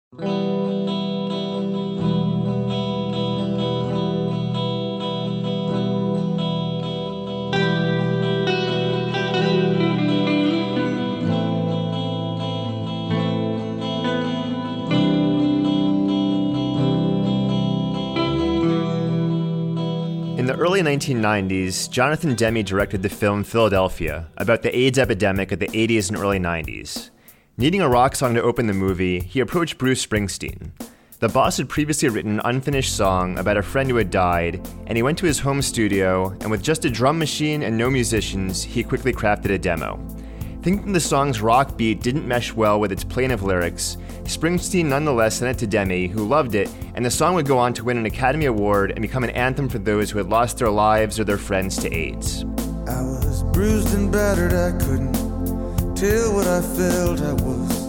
In the early 1990s, Jonathan Demme directed the film Philadelphia about the AIDS epidemic of the 80s and early 90s. Needing a rock song to open the movie, he approached Bruce Springsteen. The boss had previously written an unfinished song about a friend who had died, and he went to his home studio, and with just a drum machine and no musicians, he quickly crafted a demo. Thinking the song's rock beat didn't mesh well with its plaintive lyrics, Springsteen nonetheless sent it to Demme, who loved it, and the song would go on to win an Academy Award and become an anthem for those who had lost their lives or their friends to AIDS. I was bruised and battered, I couldn't tell what I felt. I was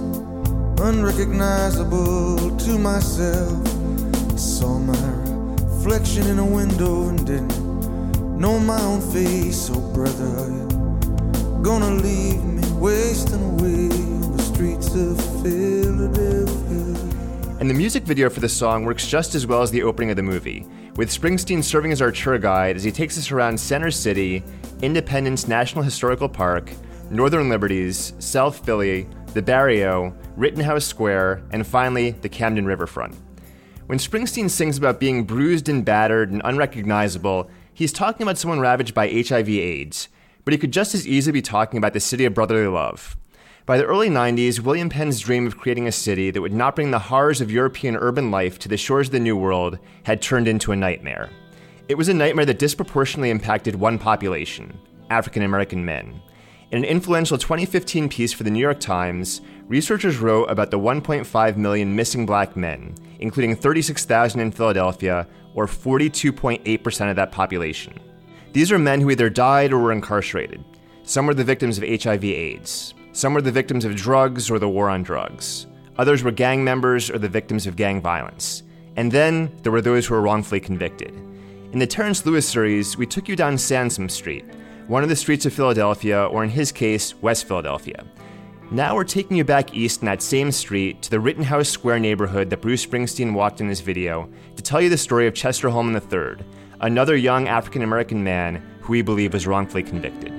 unrecognizable to myself. I saw my reflection in a window and didn't know my own face. Oh brother, are you gonna leave me wasting away on the streets of Philadelphia? And the music video for the song works just as well as the opening of the movie, with Springsteen serving as our tour guide as he takes us around Center City, Independence National Historical Park, Northern Liberties, South Philly, the Barrio, Rittenhouse Square, and finally, the Camden Riverfront. When Springsteen sings about being bruised and battered and unrecognizable, he's talking about someone ravaged by HIV/AIDS, but he could just as easily be talking about the city of brotherly love. By the early 90s, William Penn's dream of creating a city that would not bring the horrors of European urban life to the shores of the New World had turned into a nightmare. It was a nightmare that disproportionately impacted one population, African American men. In an influential 2015 piece for the New York Times, researchers wrote about the 1.5 million missing black men, including 36,000 in Philadelphia, or 42.8% of that population. These are men who either died or were incarcerated. Some were the victims of HIV/AIDS. Some were the victims of drugs or the war on drugs. Others were gang members or the victims of gang violence. And then there were those who were wrongfully convicted. In the Terrence Lewis series, we took you down Sansom Street, one of the streets of Philadelphia, or in his case, West Philadelphia. Now we're taking you back east in that same street to the Rittenhouse Square neighborhood that Bruce Springsteen walked in this video to tell you the story of Chester Holman III, another young African-American man who we believe was wrongfully convicted.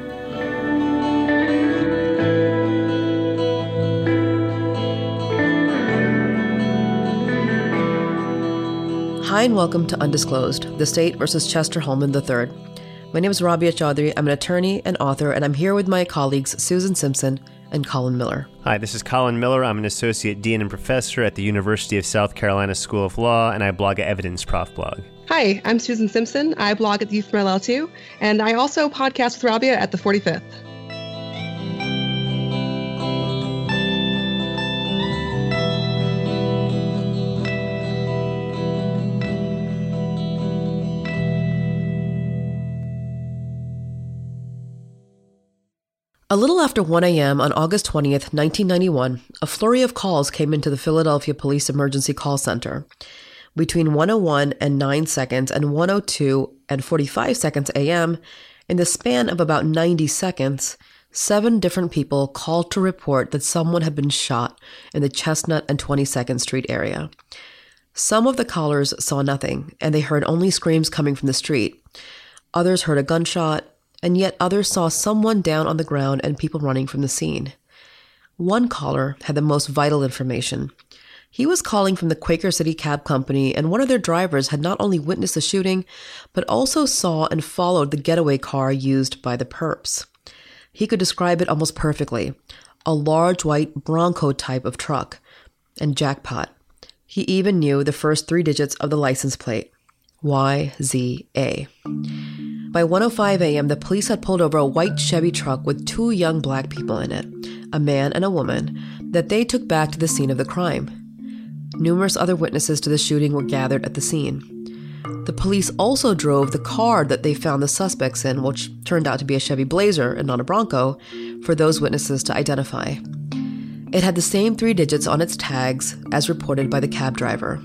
Hi and welcome to Undisclosed, the State versus Chester Holman III. My name is Rabia Chaudhry. I'm an attorney and author, and I'm here with my colleagues Susan Simpson and Colin Miller. Hi, this is Colin Miller. I'm an associate dean and professor at the University of South Carolina School of Law, and I blog at Evidence Prof blog. Hi, I'm Susan Simpson. I blog at Youth from LL2, and I also podcast with Rabia at the 45th. A little after 1 a.m. on August 20th, 1991, a flurry of calls came into the Philadelphia Police Emergency Call Center. Between 1:01 and 9 seconds and 1:02 and 45 seconds a.m., in the span of about 90 seconds, 7 different people called to report that someone had been shot in the Chestnut and 22nd Street area. Some of the callers saw nothing, and they heard only screams coming from the street. Others heard a gunshot, and yet others saw someone down on the ground and people running from the scene. One caller had the most vital information. He was calling from the Quaker City Cab Company, and one of their drivers had not only witnessed the shooting, but also saw and followed the getaway car used by the perps. He could describe it almost perfectly, a large white Bronco type of truck. And jackpot, he even knew the first 3 digits of the license plate, YZA. By 1:05 a.m., the police had pulled over a white Chevy truck with 2 young black people in it, a man and a woman, that they took back to the scene of the crime. Numerous other witnesses to the shooting were gathered at the scene. The police also drove the car that they found the suspects in, which turned out to be a Chevy Blazer and not a Bronco, for those witnesses to identify. It had the same 3 digits on its tags as reported by the cab driver,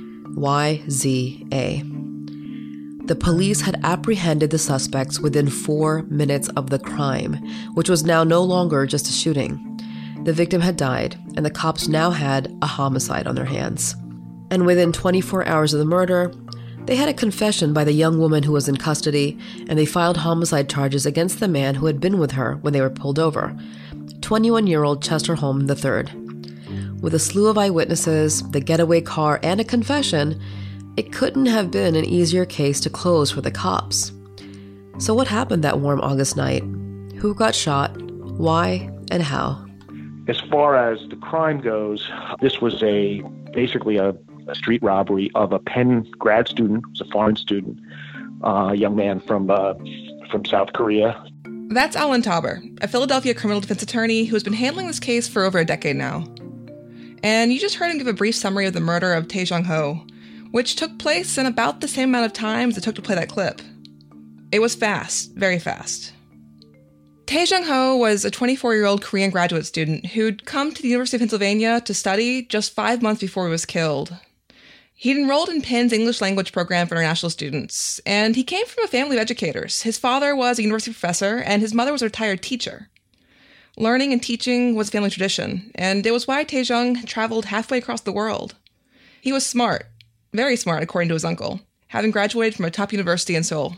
YZA. The police had apprehended the suspects within 4 minutes of the crime, which was now no longer just a shooting. The victim had died, and the cops now had a homicide on their hands. And within 24 hours of the murder, they had a confession by the young woman who was in custody, and they filed homicide charges against the man who had been with her when they were pulled over, 21-year-old Chester Holm III. With a slew of eyewitnesses, the getaway car, and a confession, it couldn't have been an easier case to close for the cops. So what happened that warm August night? Who got shot? Why? And how? As far as the crime goes, this was basically a street robbery of a Penn grad student, who's a foreign student, a young man from South Korea. That's Alan Tauber, a Philadelphia criminal defense attorney who has been handling this case for over a decade now. And you just heard him give a brief summary of the murder of Tae Jung Ho, which took place in about the same amount of time as it took to play that clip. It was fast, very fast. Tae Jung Ho was a 24-year-old Korean graduate student who'd come to the University of Pennsylvania to study just 5 months before he was killed. He'd enrolled in Penn's English language program for international students, and he came from a family of educators. His father was a university professor, and his mother was a retired teacher. Learning and teaching was a family tradition, and it was why Tae Jung traveled halfway across the world. He was smart, very smart, according to his uncle, having graduated from a top university in Seoul.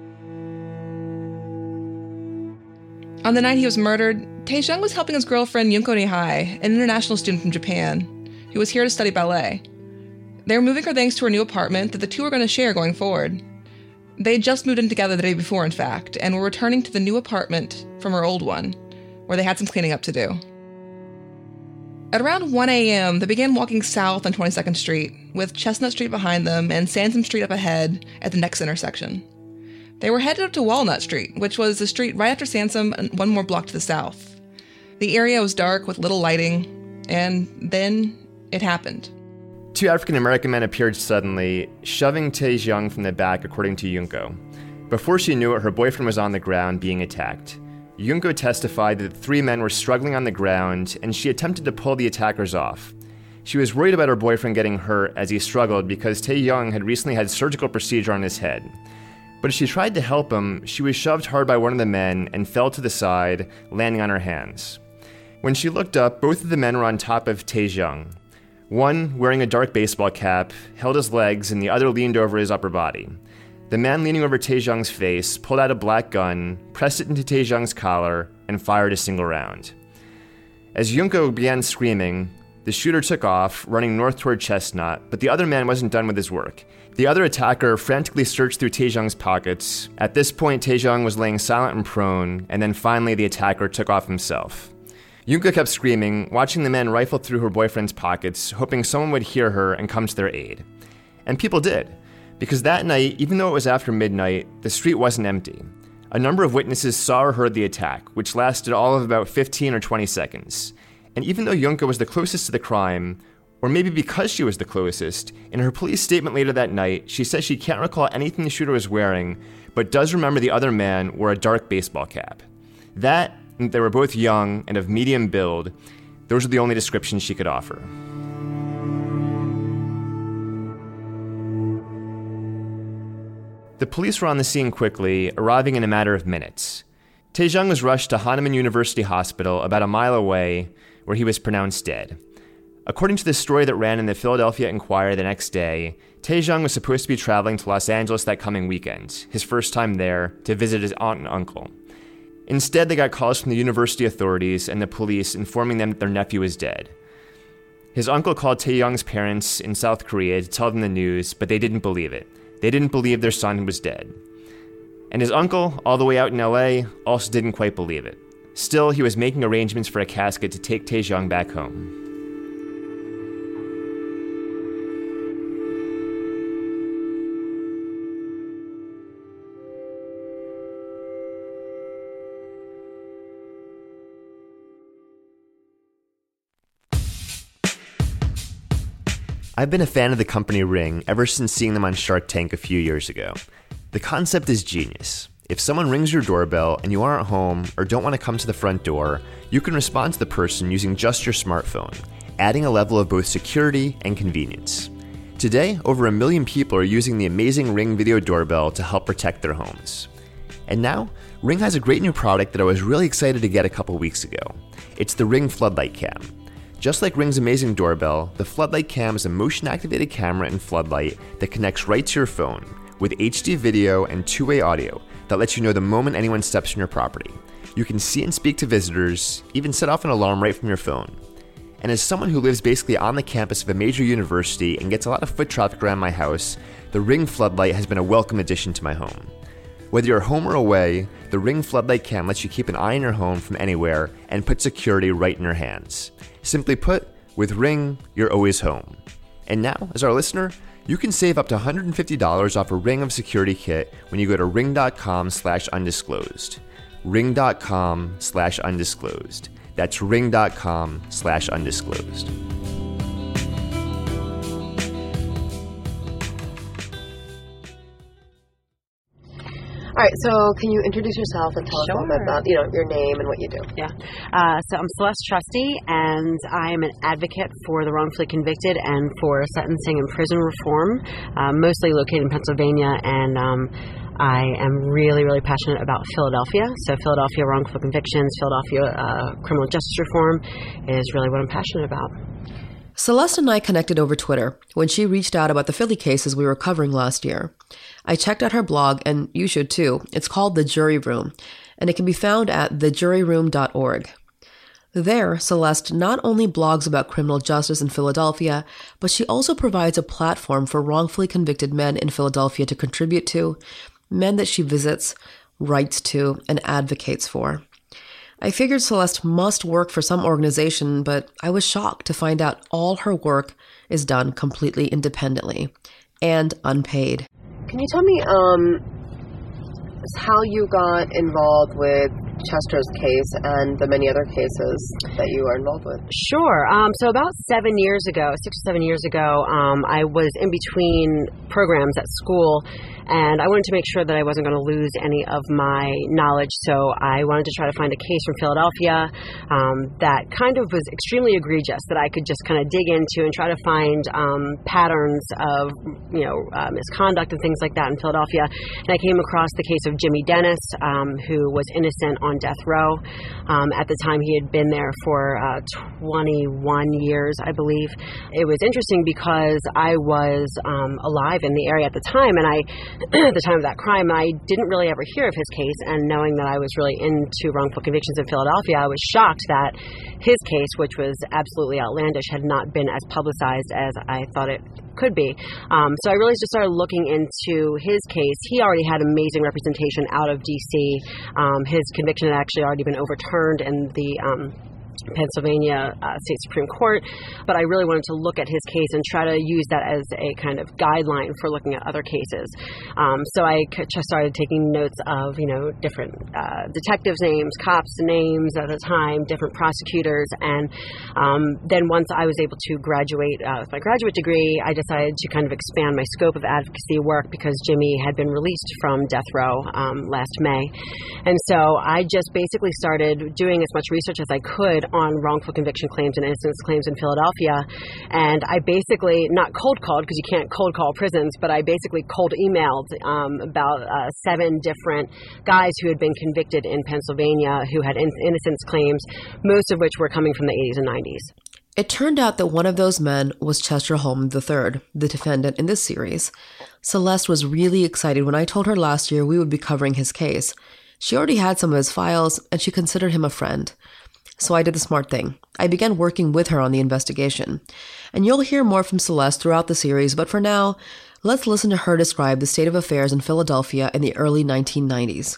On the night he was murdered, Tae Jung was helping his girlfriend Yunko Nihai, an international student from Japan, who was here to study ballet. They were moving her things to her new apartment that the two were going to share going forward. They had just moved in together the day before, in fact, and were returning to the new apartment from her old one, where they had some cleaning up to do. At around 1 a.m., they began walking south on 22nd Street, with Chestnut Street behind them and Sansom Street up ahead at the next intersection. They were headed up to Walnut Street, which was the street right after Sansom and one more block to the south. The area was dark with little lighting, and then it happened. 2 African-American men appeared suddenly, shoving Tae Jung from the back, according to Yunko. Before she knew it, her boyfriend was on the ground being attacked. Yunko testified that the 3 men were struggling on the ground, and she attempted to pull the attackers off. She was worried about her boyfriend getting hurt as he struggled because Tae Jung had recently had a surgical procedure on his head. But as she tried to help him, she was shoved hard by one of the men and fell to the side, landing on her hands. When she looked up, both of the men were on top of Tae Jung. One, wearing a dark baseball cap, held his legs and the other leaned over his upper body. The man leaning over Tae Jung's face pulled out a black gun, pressed it into Tae Jung's collar, and fired a single round. As Yunko began screaming, the shooter took off, running north toward Chestnut, but the other man wasn't done with his work. The other attacker frantically searched through Tae Jung's pockets. At this point, Tae Jung was laying silent and prone, and then finally the attacker took off himself. Yunko kept screaming, watching the men rifle through her boyfriend's pockets, hoping someone would hear her and come to their aid. And people did, because that night, even though it was after midnight, the street wasn't empty. A number of witnesses saw or heard the attack, which lasted all of about 15 or 20 seconds. And even though Yunko was the closest to the crime, or maybe because she was the closest, in her police statement later that night, she says she can't recall anything the shooter was wearing, but does remember the other man wore a dark baseball cap. That, and they were both young and of medium build, those are the only descriptions she could offer. The police were on the scene quickly, arriving in a matter of minutes. Tae Jung was rushed to Hahnemann University Hospital about a mile away, where he was pronounced dead. According to the story that ran in the Philadelphia Inquirer the next day, Tae Jung was supposed to be traveling to Los Angeles that coming weekend, his first time there, to visit his aunt and uncle. Instead, they got calls from the university authorities and the police informing them that their nephew was dead. His uncle called Tae Jung's parents in South Korea to tell them the news, but they didn't believe it. They didn't believe their son was dead. And his uncle, all the way out in LA, also didn't quite believe it. Still, he was making arrangements for a casket to take Tae Jung back home. I've been a fan of the company Ring ever since seeing them on Shark Tank a few years ago. The concept is genius. If someone rings your doorbell and you aren't home or don't want to come to the front door, you can respond to the person using just your smartphone, adding a level of both security and convenience. Today, over 1 million people are using the amazing Ring video doorbell to help protect their homes. And now, Ring has a great new product that I was really excited to get a couple weeks ago. It's the Ring Floodlight Cam. Just like Ring's amazing doorbell, the Floodlight Cam is a motion-activated camera and floodlight that connects right to your phone with HD video and two-way audio that lets you know the moment anyone steps on your property. You can see and speak to visitors, even set off an alarm right from your phone. And as someone who lives basically on the campus of a major university and gets a lot of foot traffic around my house, the Ring Floodlight has been a welcome addition to my home. Whether you're home or away, the Ring Floodlight Cam lets you keep an eye on your home from anywhere and put security right in your hands. Simply put, with Ring, you're always home. And now, as our listener, you can save up to $150 off a Ring of Security kit when you go to ring.com/undisclosed. Ring.com/undisclosed. That's ring.com/undisclosed. All right, so can you introduce yourself and tell us a little bit about, your name and what you do? Yeah. So I'm Celeste Trusty, and I am an advocate for the wrongfully convicted and for sentencing and prison reform, mostly located in Pennsylvania, and I am really, really passionate about Philadelphia. So Philadelphia wrongful convictions, Philadelphia criminal justice reform is really what I'm passionate about. Celeste and I connected over Twitter when she reached out about the Philly cases we were covering last year. I checked out her blog, and you should too. It's called The Jury Room, and it can be found at thejuryroom.org. There, Celeste not only blogs about criminal justice in Philadelphia, but she also provides a platform for wrongfully convicted men in Philadelphia to contribute to, men that she visits, writes to, and advocates for. I figured Celeste must work for some organization, but I was shocked to find out all her work is done completely independently and unpaid. Can you tell me how you got involved with Chester's case and the many other cases that you are involved with? Sure. So about 6 or 7 years ago, I was in between programs at school, and I wanted to make sure that I wasn't going to lose any of my knowledge. So I wanted to try to find a case from Philadelphia that kind of was extremely egregious, that I could just kind of dig into and try to find patterns of misconduct and things like that in Philadelphia. And I came across the case of Jimmy Dennis, who was innocent on death row. At the time, he had been there for 21 years, I believe. It was interesting because I was alive in the area at the time, and at the time of that crime, I didn't really ever hear of his case, and knowing that I was really into wrongful convictions in Philadelphia, I was shocked that his case, which was absolutely outlandish, had not been as publicized as I thought it could be. So I really just started looking into his case. He already had amazing representation out of D.C. His conviction had actually already been overturned in the Pennsylvania State Supreme Court, but I really wanted to look at his case and try to use that as a kind of guideline for looking at other cases. So I just started taking notes of, different detectives' names, cops' names at the time, different prosecutors, and then once I was able to graduate with my graduate degree, I decided to kind of expand my scope of advocacy work because Jimmy had been released from death row last May. And so I just basically started doing as much research as I could on wrongful conviction claims and innocence claims in Philadelphia. And I basically, not cold called, because you can't cold call prisons, but I basically cold emailed about 7 different guys who had been convicted in Pennsylvania who had innocence claims, most of which were coming from the 80s and 90s. It turned out that one of those men was Chester Holm III, the defendant in this series. Celeste was really excited when I told her last year we would be covering his case. She already had some of his files, and she considered him a friend. So I did the smart thing. I began working with her on the investigation. And you'll hear more from Celeste throughout the series, but for now, let's listen to her describe the state of affairs in Philadelphia in the early 1990s.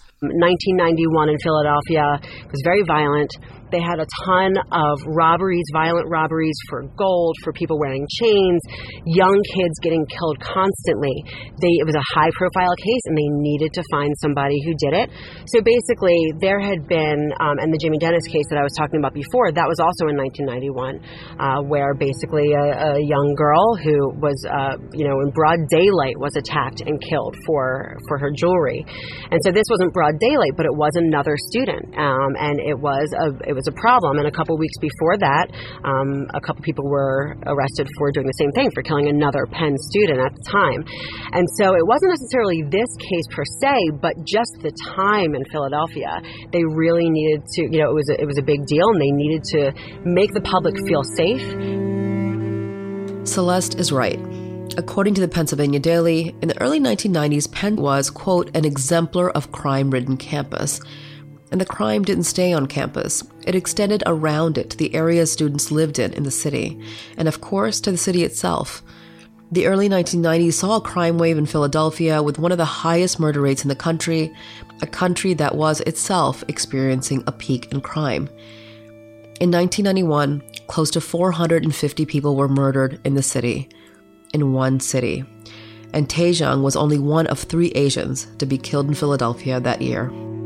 1991 in Philadelphia was very violent. They had a ton of robberies, violent robberies for gold, for people wearing chains, young kids getting killed constantly. It was a high-profile case, and they needed to find somebody who did it. So basically, there had been, and the Jimmy Dennis case that I was talking about before, that was also in 1991, where basically a young girl who was, in broad daylight was attacked and killed for her jewelry. And so this wasn't broad daylight, but it was another student, and it was was a problem. And a couple weeks before that, a couple people were arrested for doing the same thing, for killing another Penn student at the time. And so it wasn't necessarily this case per se, but just the time in Philadelphia. They really needed to, it was a big deal, and they needed to make the public feel safe. Celeste is right. According to the Pennsylvania Daily, in the early 1990s, Penn was, quote, an exemplar of crime-ridden campus. And the crime didn't stay on campus. It extended around it to the areas students lived in the city, and of course to the city itself. The early 1990s saw a crime wave in Philadelphia with one of the highest murder rates in the country, a country that was itself experiencing a peak in crime. In 1991, close to 450 people were murdered in the city, in one city. And Taejong was only one of 3 Asians to be killed in Philadelphia that year.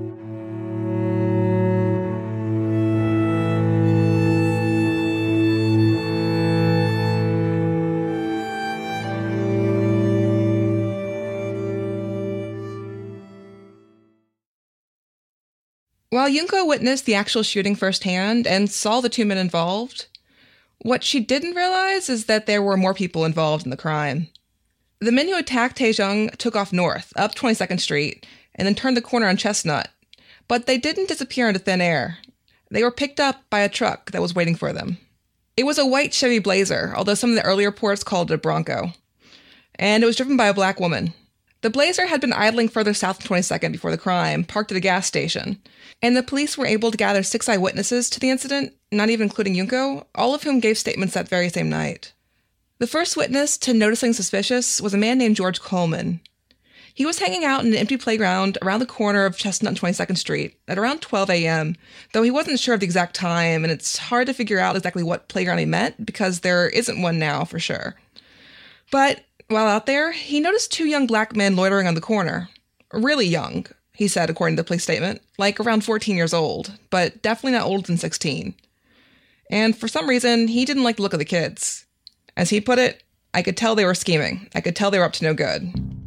While Yunko witnessed the actual shooting firsthand and saw the 2 men involved, what she didn't realize is that there were more people involved in the crime. The men who attacked Taejong took off north, up 22nd Street, and then turned the corner on Chestnut. But they didn't disappear into thin air. They were picked up by a truck that was waiting for them. It was a white Chevy Blazer, although some of the early reports called it a Bronco. And it was driven by a black woman. The Blazer had been idling further south on 22nd before the crime, parked at a gas station. And the police were able to gather 6 eyewitnesses to the incident, not even including Yunko, all of whom gave statements that very same night. The first witness to noticing suspicious was a man named George Coleman. He was hanging out in an empty playground around the corner of Chestnut and 22nd Street at around 12 a.m., though he wasn't sure of the exact time, and it's hard to figure out exactly what playground he meant because there isn't one now for sure. But while out there, he noticed 2 young black men loitering on the corner. Really young, he said, according to the police statement, like around 14 years old, but definitely not older than 16. And for some reason, he didn't like the look of the kids. As he put it, I could tell they were scheming. I could tell they were up to no good.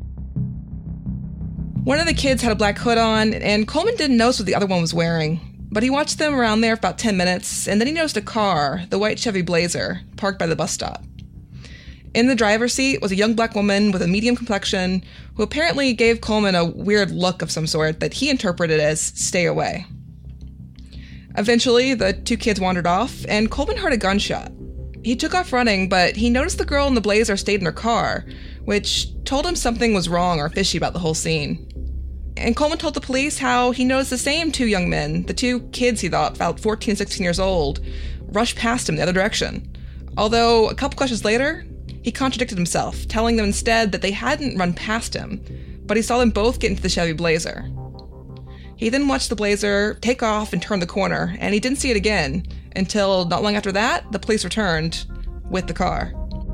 One of the kids had a black hood on, and Coleman didn't notice what the other one was wearing. But he watched them around there for about 10 minutes, and then he noticed a car, the white Chevy Blazer, parked by the bus stop. In the driver's seat was a young black woman with a medium complexion who apparently gave Coleman a weird look of some sort that he interpreted as stay away. Eventually, the 2 kids wandered off, and Coleman heard a gunshot. He took off running, but he noticed the girl in the Blazer stayed in her car, which told him something was wrong or fishy about the whole scene. And Coleman told the police how he noticed the same 2 young men, the 2 kids he thought about 14, 16 years old, rush past him the other direction. Although, a couple questions later, he contradicted himself, telling them instead that they hadn't run past him, but he saw them both get into the Chevy Blazer. He then watched the Blazer take off and turn the corner, and he didn't see it again until not long after that, the police returned with the car.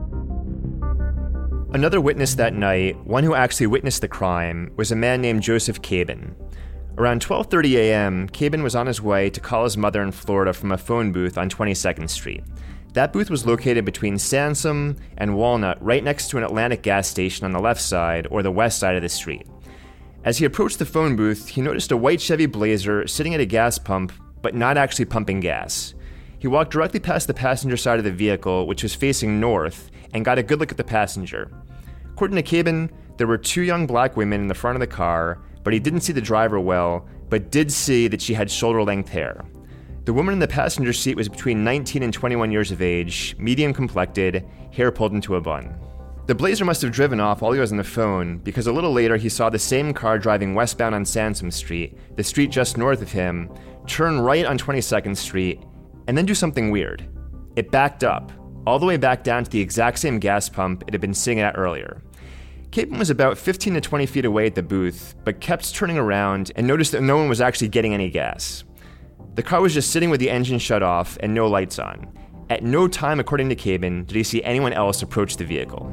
Another witness that night, one who actually witnessed the crime, was a man named Joseph Cabin. Around 12:30 a.m., Cabin was on his way to call his mother in Florida from a phone booth on 22nd Street. That booth was located between Sansom and Walnut, right next to an Atlantic gas station on the left side or the west side of the street. As he approached the phone booth, he noticed a white Chevy Blazer sitting at a gas pump, but not actually pumping gas. He walked directly past the passenger side of the vehicle, which was facing north, and got a good look at the passenger. According to Cabin, there were 2 young black women in the front of the car, but he didn't see the driver well, but did see that she had shoulder-length hair. The woman in the passenger seat was between 19 and 21 years of age, medium-complected, hair pulled into a bun. The Blazer must have driven off while he was on the phone, because a little later he saw the same car driving westbound on Sansom Street, the street just north of him, turn right on 22nd Street, and then do something weird. It backed up, all the way back down to the exact same gas pump it had been sitting at earlier. Cabin was about 15 to 20 feet away at the booth, but kept turning around and noticed that no one was actually getting any gas. The car was just sitting with the engine shut off and no lights on. At no time, according to Cabin, did he see anyone else approach the vehicle.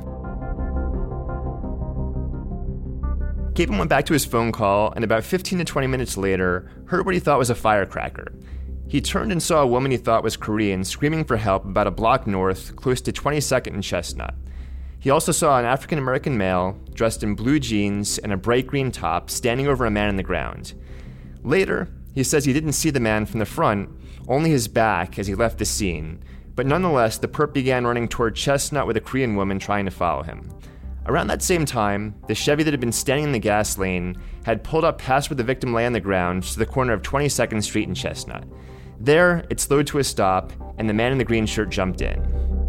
Cabin went back to his phone call, and about 15 to 20 minutes later, heard what he thought was a firecracker. He turned and saw a woman he thought was Korean screaming for help about a block north, close to 22nd and Chestnut. He also saw an African-American male, dressed in blue jeans and a bright green top, standing over a man on the ground. Later, He says he didn't see the man from the front, only his back as he left the scene, but nonetheless, the perp began running toward Chestnut with a Korean woman trying to follow him. Around that same time, the Chevy that had been standing in the gas lane had pulled up past where the victim lay on the ground to the corner of 22nd Street and Chestnut. There, it slowed to a stop, and the man in the green shirt jumped in.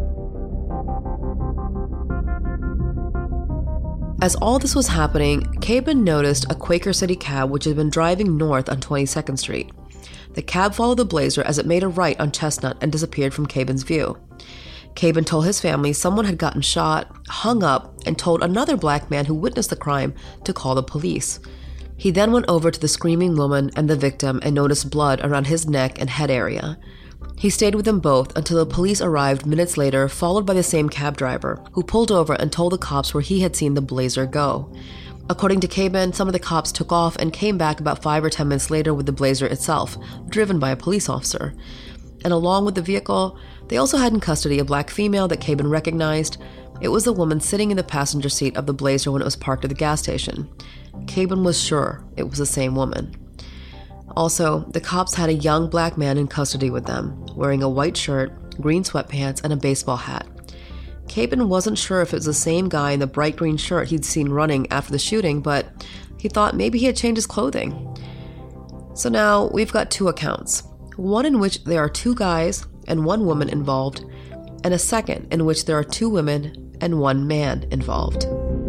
As all this was happening, Cabin noticed a Quaker City cab which had been driving north on 22nd Street. The cab followed the Blazer as it made a right on Chestnut and disappeared from Cabin's view. Cabin told his family someone had gotten shot, hung up, and told another black man who witnessed the crime to call the police. He then went over to the screaming woman and the victim and noticed blood around his neck and head area. He stayed with them both until the police arrived minutes later, followed by the same cab driver, who pulled over and told the cops where he had seen the Blazer go. According to Cabin, some of the cops took off and came back about 5 or 10 minutes later with the Blazer itself, driven by a police officer. And along with the vehicle, they also had in custody a black female that Cabin recognized. It was the woman sitting in the passenger seat of the Blazer when it was parked at the gas station. Cabin was sure it was the same woman. Also, the cops had a young black man in custody with them, wearing a white shirt, green sweatpants, and a baseball hat. Cabin wasn't sure if it was the same guy in the bright green shirt he'd seen running after the shooting, but he thought maybe he had changed his clothing. So now we've got two accounts. One in which there are two guys and one woman involved, and a second in which there are two women and one man involved.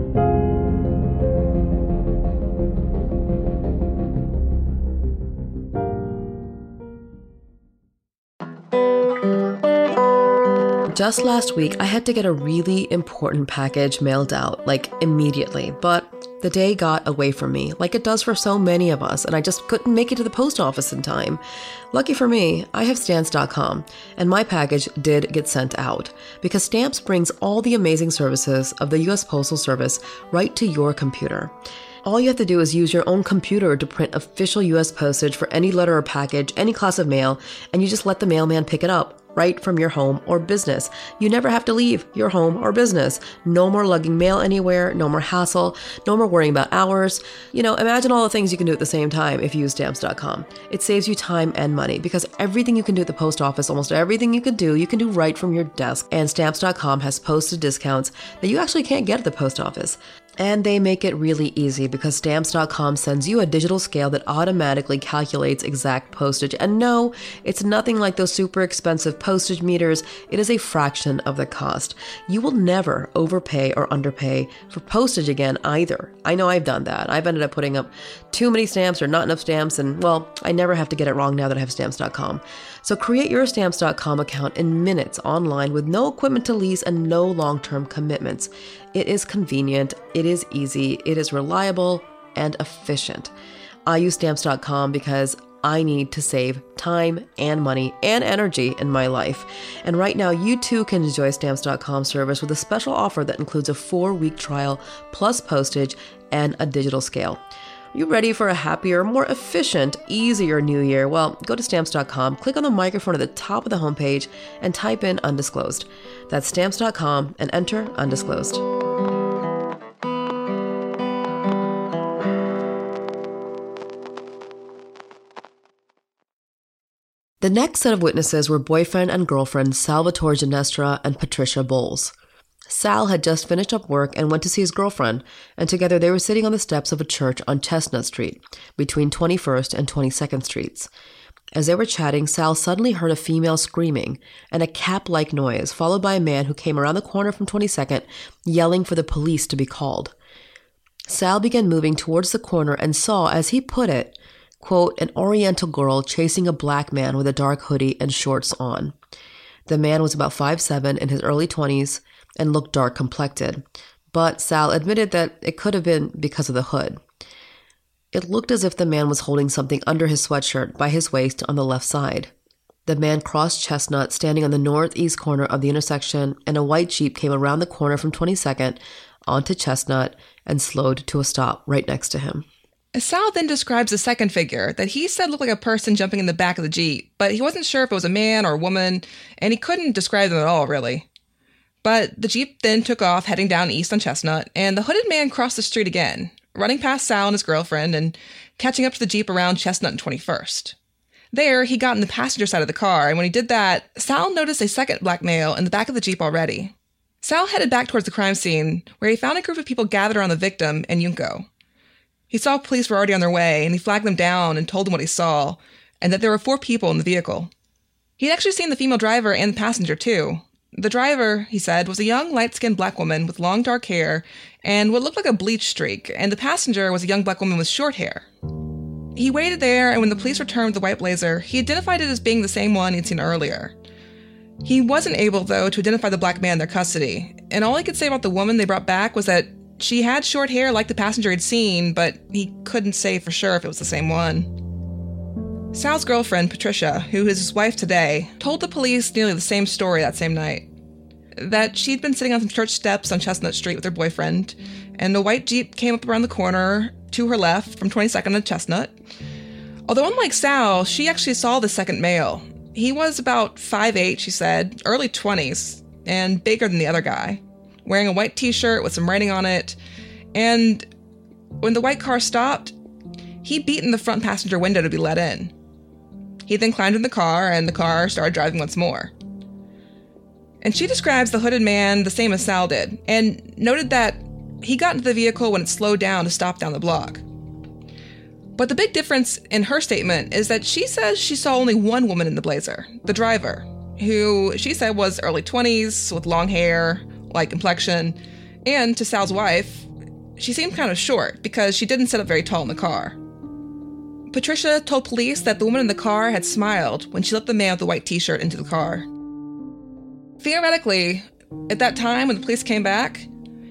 Just last week, I had to get a really important package mailed out, like immediately, but the day got away from me, like it does for so many of us, and I just couldn't make it to the post office in time. Lucky for me, I have Stamps.com, and my package did get sent out, because Stamps brings all the amazing services of the U.S. Postal Service right to your computer. All you have to do is use your own computer to print official U.S. postage for any letter or package, any class of mail, and you just let the mailman pick it up right from your home or business. You never have to leave your home or business. No more lugging mail anywhere, no more hassle, no more worrying about hours. Imagine all the things you can do at the same time if you use Stamps.com. It saves you time and money because everything you can do at the post office, almost everything you can do right from your desk. And Stamps.com has postage discounts that you actually can't get at the post office. And they make it really easy because Stamps.com sends you a digital scale that automatically calculates exact postage. And no, it's nothing like those super expensive postage meters. It is a fraction of the cost. You will never overpay or underpay for postage again either. I know I've done that. I've ended up putting up too many stamps or not enough stamps, and well, I never have to get it wrong now that I have Stamps.com. So create your Stamps.com account in minutes online with no equipment to lease and no long-term commitments. It is convenient, it is easy, it is reliable, and efficient. I use Stamps.com because I need to save time and money and energy in my life. And right now, you too can enjoy Stamps.com service with a special offer that includes a 4-week trial plus postage and a digital scale. Are you ready for a happier, more efficient, easier new year? Well, go to Stamps.com, click on the microphone at the top of the homepage, and type in undisclosed. That's Stamps.com and enter undisclosed. The next set of witnesses were boyfriend and girlfriend Salvatore Ginestra and Patricia Bowles. Sal had just finished up work and went to see his girlfriend, and together they were sitting on the steps of a church on Chestnut Street, between 21st and 22nd Streets. As they were chatting, Sal suddenly heard a female screaming and a cap-like noise, followed by a man who came around the corner from 22nd, yelling for the police to be called. Sal began moving towards the corner and saw, as he put it, quote, an Oriental girl chasing a black man with a dark hoodie and shorts on. The man was about 5'7", in his early 20s, and looked dark complected, but Sal admitted that it could have been because of the hood. It looked as if the man was holding something under his sweatshirt by his waist on the left side. The man crossed Chestnut, standing on the northeast corner of the intersection, and a white Jeep came around the corner from 22nd onto Chestnut and slowed to a stop right next to him. Sal then describes the second figure that he said looked like a person jumping in the back of the Jeep, but he wasn't sure if it was a man or a woman, and he couldn't describe them at all, really. But the Jeep then took off, heading down east on Chestnut, and the hooded man crossed the street again. running past Sal and his girlfriend and catching up to the Jeep around Chestnut and 21st. There, he got in the passenger side of the car, and when he did that, Sal noticed a second black male in the back of the Jeep already. Sal headed back towards the crime scene, where he found a group of people gathered around the victim and Junko. He saw police were already on their way, and he flagged them down and told them what he saw, and that there were 4 people in the vehicle. He'd actually seen the female driver and the passenger, too. The driver, he said, was a young, light-skinned black woman with long, dark hair and what looked like a bleach streak, and the passenger was a young black woman with short hair. He waited there, and when the police returned with the white Blazer, he identified it as being the same one he'd seen earlier. He wasn't able, though, to identify the black man in their custody, and all he could say about the woman they brought back was that she had short hair like the passenger he'd seen, but he couldn't say for sure if it was the same one. Sal's girlfriend, Patricia, who is his wife today, told the police nearly the same story that same night. That she'd been sitting on some church steps on Chestnut Street with her boyfriend, and the white Jeep came up around the corner to her left from 22nd and Chestnut. Although unlike Sal, she actually saw the second male. He was about 5'8", she said, early 20s, and bigger than the other guy, wearing a white t-shirt with some writing on it, and when the white car stopped, he beat in the front passenger window to be let in. He then climbed in the car, and the car started driving once more. And she describes the hooded man the same as Sal did, and noted that he got into the vehicle when it slowed down to stop down the block. But the big difference in her statement is that she says she saw only one woman in the Blazer, the driver, who she said was early 20s, with long hair, light complexion, and to Sal's wife, she seemed kind of short because she didn't sit up very tall in the car. Patricia told police that the woman in the car had smiled when she let the man with the white t-shirt into the car. Theoretically, at that time when the police came back,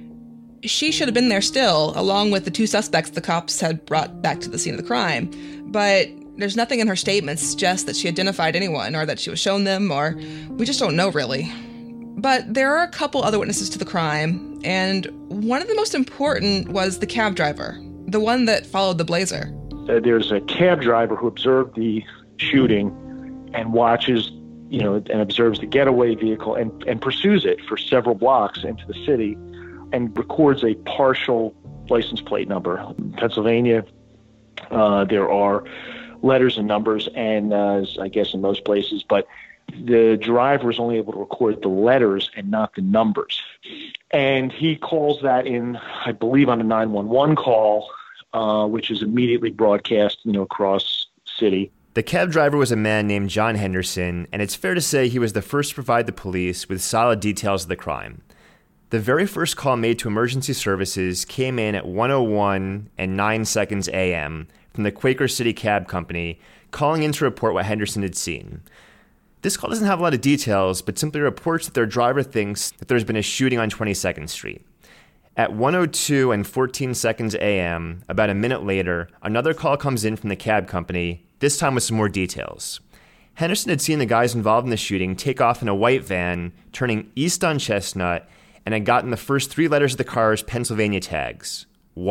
she should have been there still, along with the 2 suspects the cops had brought back to the scene of the crime. But there's nothing in her statement to suggest that she identified anyone, or that she was shown them, or we just don't know really. But there are a couple other witnesses to the crime, and one of the most important was the cab driver, the one that followed the Blazer. There's a cab driver who observed the shooting and watches, and observes the getaway vehicle and pursues it for several blocks into the city and records a partial license plate number. In Pennsylvania, there are letters and numbers, and I guess in most places, but the driver is only able to record the letters and not the numbers. And he calls that in, I believe, on a 911 call, which is immediately broadcast, across city. The cab driver was a man named John Henderson, and it's fair to say he was the first to provide the police with solid details of the crime. The very first call made to emergency services came in at 1:01 and 9 seconds a.m. from the Quaker City Cab Company, calling in to report what Henderson had seen. This call doesn't have a lot of details, but simply reports that their driver thinks that there's been a shooting on 22nd Street. At 1:02 and 14 seconds a.m., about a minute later, another call comes in from the cab company, this time with some more details. Henderson had seen the guys involved in the shooting take off in a white van, turning east on Chestnut, and had gotten the first 3 letters of the car's Pennsylvania tags,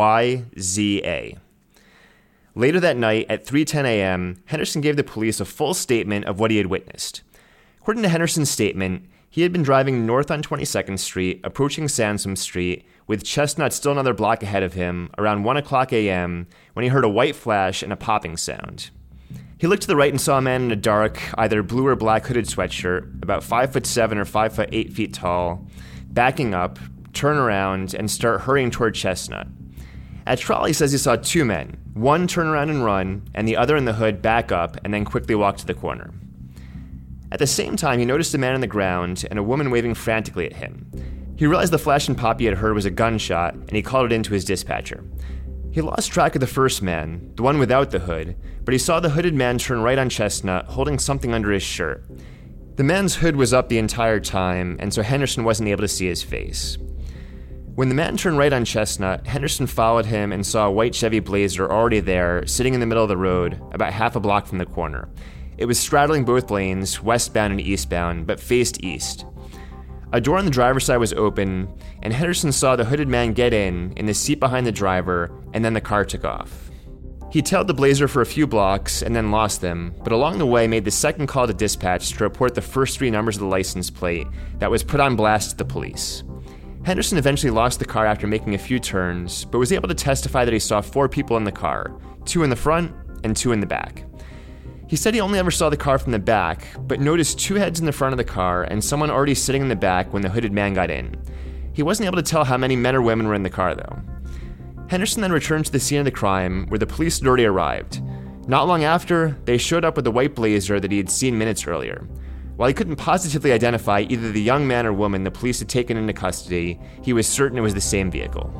YZA. Later that night, at 3:10 a.m., Henderson gave the police a full statement of what he had witnessed. According to Henderson's statement, he had been driving north on 22nd Street, approaching Sansom Street, with Chestnut still another block ahead of him, around 1 o'clock a.m., when he heard a white flash and a popping sound. He looked to the right and saw a man in a dark, either blue or black hooded sweatshirt, about 5'7" or 5'8" feet tall, backing up, turn around, and start hurrying toward Chestnut. At trial, he says he saw 2 men, one turn around and run, and the other in the hood back up and then quickly walk to the corner. At the same time, he noticed a man on the ground and a woman waving frantically at him. He realized the flash and pop he had heard was a gunshot, and he called it in to his dispatcher. He lost track of the first man, the one without the hood, but he saw the hooded man turn right on Chestnut, holding something under his shirt. The man's hood was up the entire time, and so Henderson wasn't able to see his face. When the man turned right on Chestnut, Henderson followed him and saw a white Chevy Blazer already there, sitting in the middle of the road, about half a block from the corner. It was straddling both lanes, westbound and eastbound, but faced east. A door on the driver's side was open, and Henderson saw the hooded man get in the seat behind the driver, and then the car took off. He tailed the Blazer for a few blocks and then lost them, but along the way made the second call to dispatch to report the first 3 numbers of the license plate that was put on blast to the police. Henderson eventually lost the car after making a few turns, but was able to testify that he saw 4 people in the car, 2 in the front and 2 in the back. He said he only ever saw the car from the back, but noticed 2 heads in the front of the car and someone already sitting in the back when the hooded man got in. He wasn't able to tell how many men or women were in the car, though. Henderson then returned to the scene of the crime, where the police had already arrived. Not long after, they showed up with the white Blazer that he had seen minutes earlier. While he couldn't positively identify either the young man or woman the police had taken into custody, he was certain it was the same vehicle.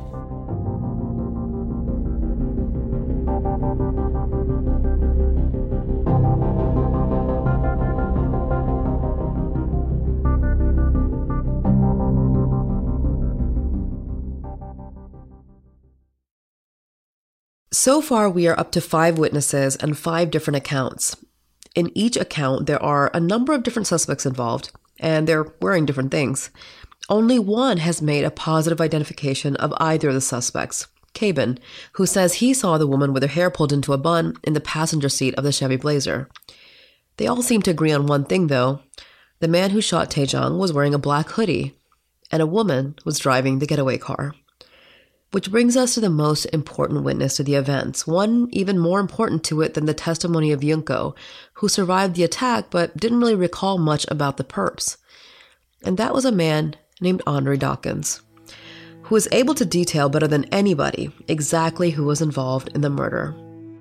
So far, we are up to 5 witnesses and 5 different accounts. In each account, there are a number of different suspects involved, and they're wearing different things. Only one has made a positive identification of either of the suspects, Cabin, who says he saw the woman with her hair pulled into a bun in the passenger seat of the Chevy Blazer. They all seem to agree on one thing, though. The man who shot Tae-jung was wearing a black hoodie, and a woman was driving the getaway car. Which brings us to the most important witness to the events, one even more important to it than the testimony of Yunko, who survived the attack but didn't really recall much about the perps. And that was a man named Andre Dawkins, who was able to detail better than anybody exactly who was involved in the murder.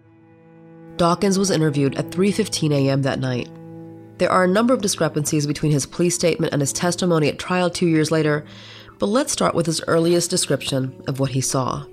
Dawkins was interviewed at 3:15 a.m. that night. There are a number of discrepancies between his police statement and his testimony at trial 2 years later, but let's start with his earliest description of what he saw.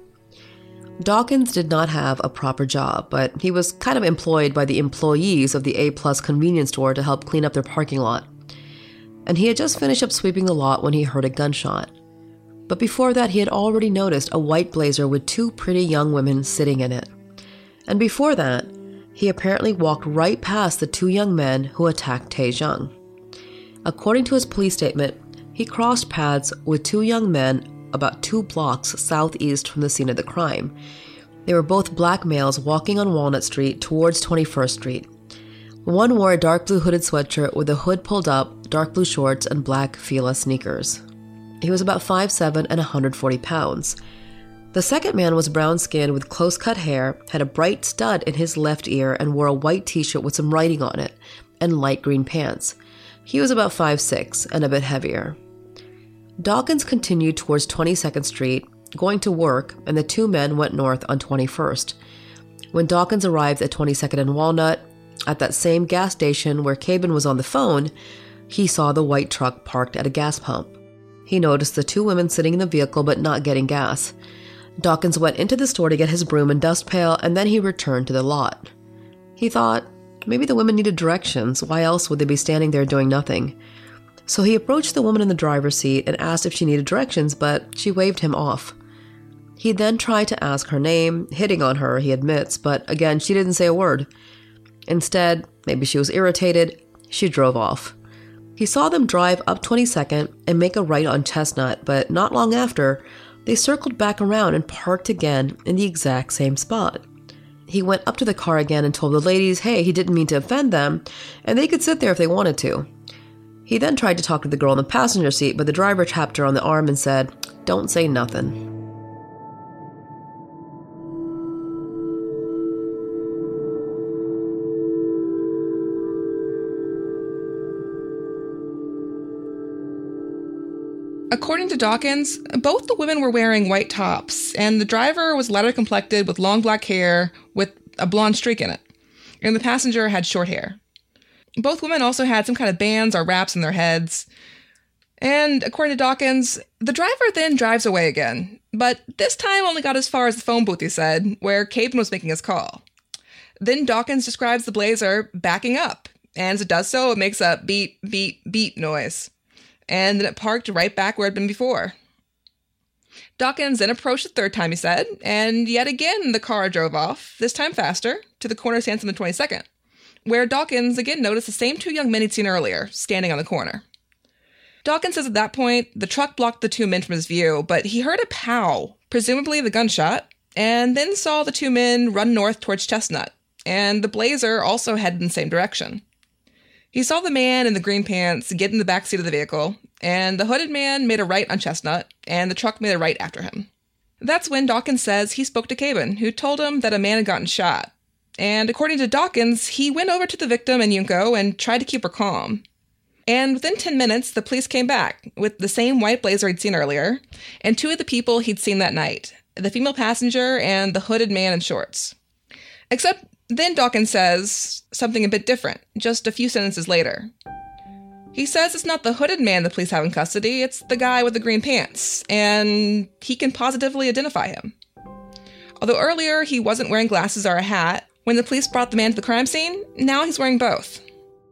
Dawkins did not have a proper job, but he was kind of employed by the employees of the A-Plus convenience store to help clean up their parking lot. And he had just finished up sweeping the lot when he heard a gunshot. But before that, he had already noticed a white Blazer with 2 pretty young women sitting in it. And before that, he apparently walked right past the 2 young men who attacked Tae-jung. According to his police statement, he crossed paths with 2 young men about 2 blocks southeast from the scene of the crime. They were both black males walking on Walnut Street towards 21st Street. One wore a dark blue hooded sweatshirt with the hood pulled up, dark blue shorts, and black Fila sneakers. He was about 5'7" and 140 pounds. The second man was brown-skinned with close-cut hair, had a bright stud in his left ear, and wore a white t-shirt with some writing on it, and light green pants. He was about 5'6" and a bit heavier. Dawkins continued towards 22nd Street, going to work, and the 2 men went north on 21st. When Dawkins arrived at 22nd and Walnut, at that same gas station where Cabin was on the phone, he saw the white truck parked at a gas pump. He noticed the 2 women sitting in the vehicle but not getting gas. Dawkins went into the store to get his broom and dust pail, and then he returned to the lot. He thought, maybe the women needed directions. Why else would they be standing there doing nothing? So he approached the woman in the driver's seat and asked if she needed directions, but she waved him off. He then tried to ask her name, hitting on her, he admits, but again, she didn't say a word. Instead, maybe she was irritated, she drove off. He saw them drive up 22nd and make a right on Chestnut, but not long after, they circled back around and parked again in the exact same spot. He went up to the car again and told the ladies, hey, he didn't mean to offend them, and they could sit there if they wanted to. He then tried to talk to the girl in the passenger seat, but the driver tapped her on the arm and said, don't say nothing. According to Dawkins, both the women were wearing white tops, and the driver was lighter-complected with long black hair with a blonde streak in it, and the passenger had short hair. Both women also had some kind of bands or wraps in their heads. And according to Dawkins, the driver then drives away again, but this time only got as far as the phone booth, he said, where Cabin was making his call. Then Dawkins describes the Blazer backing up, and as it does so, it makes a beep, beep, beep noise. And then it parked right back where it had been before. Dawkins then approached the 3rd time, he said, and yet again the car drove off, this time faster, to the corner stance on the 22nd, where Dawkins again noticed the same 2 young men he'd seen earlier, standing on the corner. Dawkins says at that point, the truck blocked the 2 men from his view, but he heard a pow, presumably the gunshot, and then saw the 2 men run north towards Chestnut, and the Blazer also headed in the same direction. He saw the man in the green pants get in the backseat of the vehicle, and the hooded man made a right on Chestnut, and the truck made a right after him. That's when Dawkins says he spoke to Cabin, who told him that a man had gotten shot. And according to Dawkins, he went over to the victim and Junko and tried to keep her calm. And within 10 minutes, the police came back with the same white blazer he'd seen earlier, and 2 of the people he'd seen that night, the female passenger and the hooded man in shorts. Except then Dawkins says something a bit different, just a few sentences later. He says it's not the hooded man the police have in custody, it's the guy with the green pants, and he can positively identify him. Although earlier he wasn't wearing glasses or a hat, when the police brought the man to the crime scene, now he's wearing both.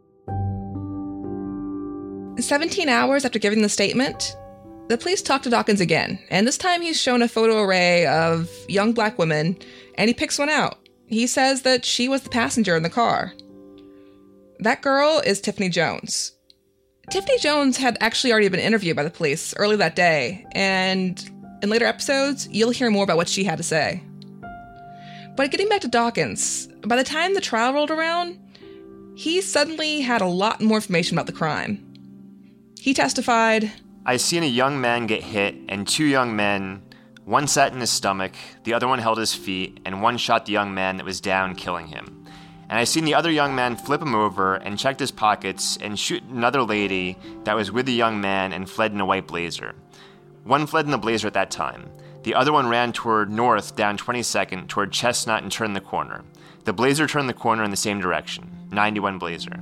17 hours after giving the statement, the police talk to Dawkins again, and this time he's shown a photo array of young black women, and he picks one out. He says that she was the passenger in the car. That girl is Tiffany Jones. Tiffany Jones had actually already been interviewed by the police early that day, and in later episodes, you'll hear more about what she had to say. But getting back to Dawkins, by the time the trial rolled around, he suddenly had a lot more information about the crime. He testified, I seen a young man get hit, and 2 young men, one sat in his stomach, the other one held his feet, and one shot the young man that was down, killing him. And I seen the other young man flip him over and checked his pockets and shoot another lady that was with the young man and fled in a white blazer. One fled in the blazer at that time. The other one ran toward north down 22nd toward Chestnut and turned the corner. The blazer turned the corner in the same direction. 91 blazer.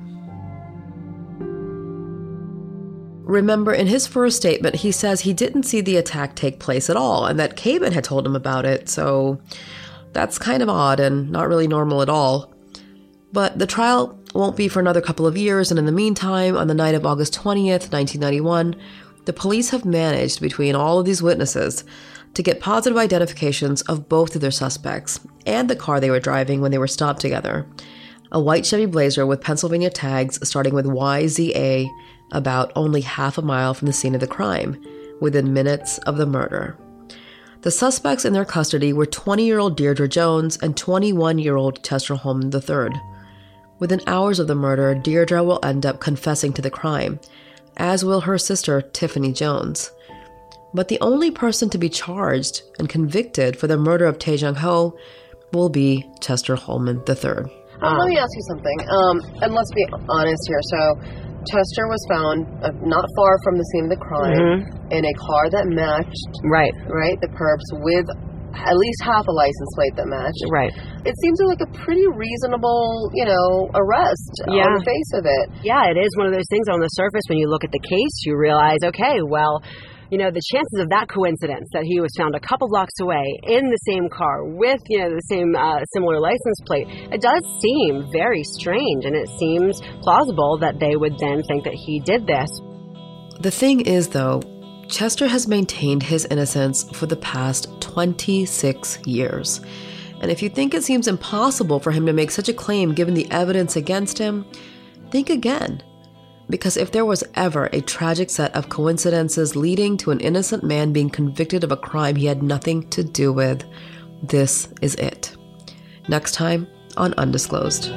Remember, in his first statement, he says he didn't see the attack take place at all and that Cabin had told him about it, so that's kind of odd and not really normal at all. But the trial won't be for another couple of years, and in the meantime, on the night of August 20th, 1991, the police have managed, between all of these witnesses, to get positive identifications of both of their suspects and the car they were driving when they were stopped together. A white Chevy Blazer with Pennsylvania tags starting with YZA, about only half a mile from the scene of the crime, within minutes of the murder. The suspects in their custody were 20-year-old Deirdre Jones and 21-year-old Chester Holman III. Within hours of the murder, Deirdre will end up confessing to the crime, as will her sister, Tiffany Jones. But the only person to be charged and convicted for the murder of Tae Jung-ho will be Chester Holman III. Let me ask you something, and let's be honest here. So, Chester was found not far from the scene of the crime in a car that matched, right, the perps with at least half a license plate that matched. Right. It seems like a pretty reasonable, arrest on the face of it. Yeah, it is one of those things on the surface when you look at the case, you realize, okay, well, the chances of that coincidence that he was found a couple blocks away in the same car with, the same similar license plate, it does seem very strange, and it seems plausible that they would then think that he did this. The thing is, though, Chester has maintained his innocence for the past 26 years. And if you think it seems impossible for him to make such a claim given the evidence against him, think again. Because if there was ever a tragic set of coincidences leading to an innocent man being convicted of a crime he had nothing to do with, this is it. Next time on Undisclosed.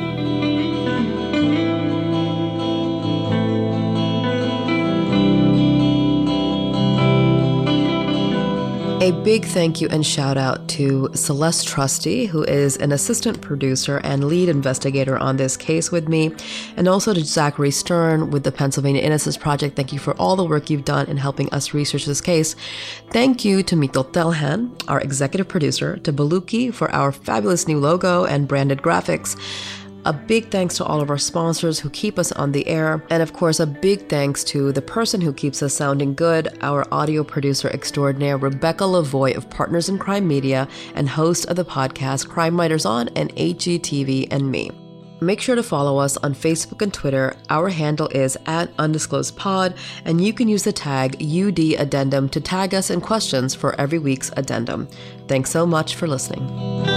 A big thank you and shout out to Celeste Trusty, who is an assistant producer and lead investigator on this case with me, and also to Zachary Stern with the Pennsylvania Innocence Project. Thank you for all the work you've done in helping us research this case. Thank you to Mito Telhan, our executive producer, to Baluki for our fabulous new logo and branded graphics. A big thanks to all of our sponsors who keep us on the air. And of course, a big thanks to the person who keeps us sounding good, our audio producer extraordinaire, Rebecca Lavoie of Partners in Crime Media and host of the podcast Crime Writers On and HGTV and Me. Make sure to follow us on Facebook and Twitter. Our handle is @undisclosedpod, and you can use the tag UD Addendum to tag us in questions for every week's addendum. Thanks so much for listening.